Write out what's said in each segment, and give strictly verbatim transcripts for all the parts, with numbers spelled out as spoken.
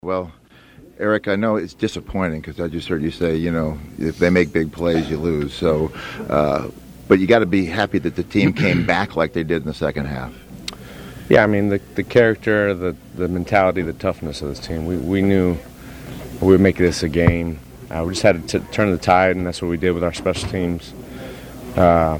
Well, Eric, I know it's disappointing because I just heard you say, you know, if they make big plays, you lose. So, uh, but you got to be happy that the team came back like they did in the second half. Yeah, I mean, the the character, the the mentality, the toughness of this team. We we knew we would make this a game. Uh, we just had to t- turn the tide, and that's what we did with our special teams. Uh,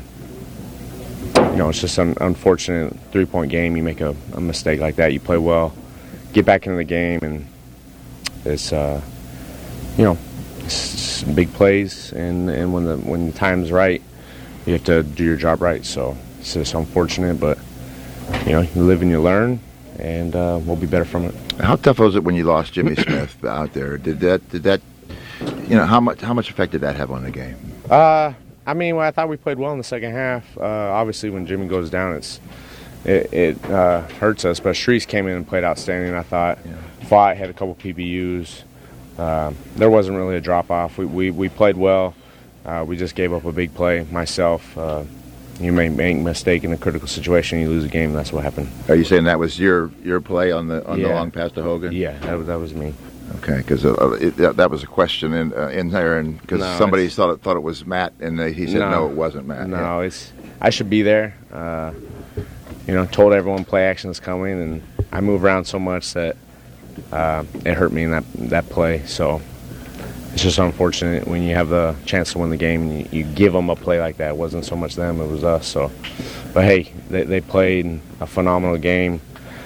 you know, it's just an unfortunate three-point game. You make a, a mistake like that, you play well, get back into the game, and it's uh, you know, it's big plays, and, and when the when the time's right, you have to do your job right. So it's just unfortunate, but you know, you live and you learn, and uh, we'll be better from it. How tough was it when you lost Jimmy Smith out there? Did that did that you know how much how much effect did that have on the game? Uh, I mean, well, I thought we played well in the second half. Uh, obviously, when Jimmy goes down, it's it, it uh, hurts us. But Shreese came in and played outstanding, I thought. Yeah. Fought, had a couple P B Us. Uh, there wasn't really a drop-off. We, we, we played well. Uh, we just gave up a big play. Myself, uh, you may make a mistake in a critical situation, you lose a game, that's what happened. Are you saying that was your, your play on the on yeah. the long pass to Hogan? Yeah, that was, that was me. Okay, because uh, that, that was a question in uh, in there, and because no, somebody thought it, thought it was Matt, and they, he said no, no, it wasn't Matt. No, yeah. it's I should be there. Uh, you know, told everyone play action is coming, and I move around so much that uh, it hurt me in that that play. So it's just unfortunate when you have the chance to win the game and you, you give them a play like that. It wasn't so much them, it was us. So, but hey, they, they played a phenomenal game.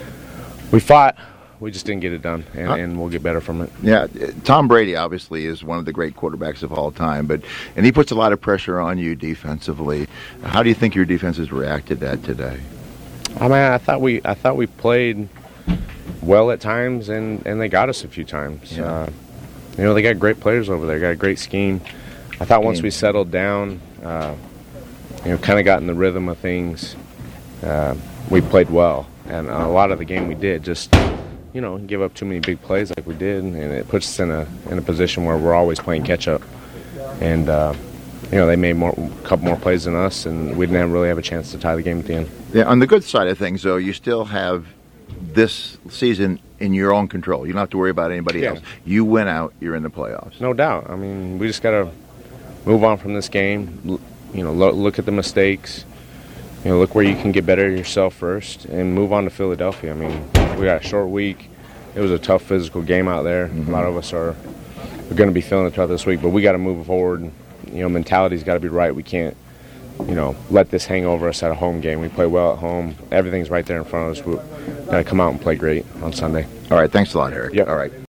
We fought. We just didn't get it done, and, and we'll get better from it. Yeah, Tom Brady obviously is one of the great quarterbacks of all time, but and he puts a lot of pressure on you defensively. How do you think your defenses reacted to that today? I mean, I thought we I thought we played well at times, and, and they got us a few times. Yeah. Uh, you know, they got great players over there, got a great scheme. I thought once we settled down, uh, you know, kind of got in the rhythm of things, uh, we played well, and a lot of the game we did just. You know, give up too many big plays like we did, and it puts us in a in a position where we're always playing catch up. And uh, you know, they made more, a couple more plays than us, and we didn't have, really have a chance to tie the game at the end. Yeah, on the good side of things, though, you still have this season in your own control. You don't have to worry about anybody yeah. else. You win out, you're in the playoffs. No doubt. I mean, we just got to move on from this game. You know, lo- look at the mistakes. You know, look where you can get better yourself first, and move on to Philadelphia. I mean, we got a short week. It was a tough physical game out there. Mm-hmm. A lot of us are, are going to be feeling it throughout this week, but we got to move forward. You know, mentality's got to be right. We can't, you know, let this hang over us at a home game. We play well at home. Everything's right there in front of us. We got to come out and play great on Sunday. All right. Thanks a lot, Eric. Yep. All right.